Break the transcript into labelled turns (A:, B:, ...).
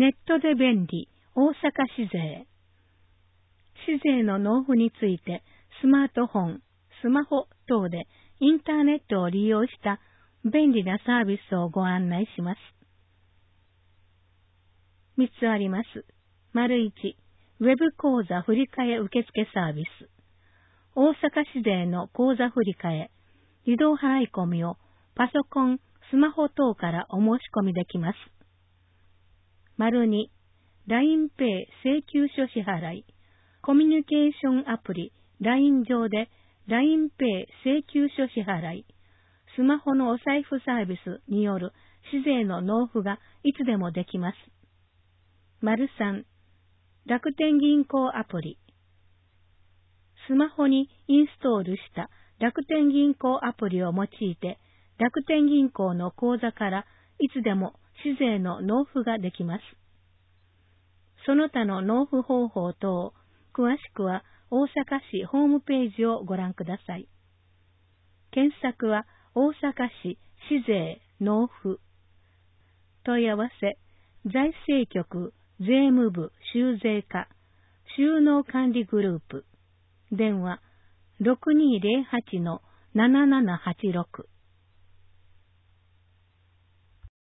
A: ネットで便利、大阪市税。市税の納付について、スマートフォン、スマホ等でインターネットを利用した便利なサービスをご案内します。3つあります。丸1、ウェブ口座振替受付サービス。大阪市税の口座振替、自動払い込みをパソコン、スマホ等からお申し込みできます。丸2、LINEPay 請求書支払い。コミュニケーションアプリ LINE 上で LINEPay 請求書支払い。スマホのお財布サービスによる市税の納付がいつでもできます。丸3、楽天銀行アプリ。スマホにインストールした楽天銀行アプリを用いて、楽天銀行の口座からいつでも市税の納付ができます。その他の納付方法等、詳しくは大阪市ホームページをご覧ください。検索は大阪市市税納付。問い合わせ、財政局税務部収税課収納管理グループ。電話 6208-7786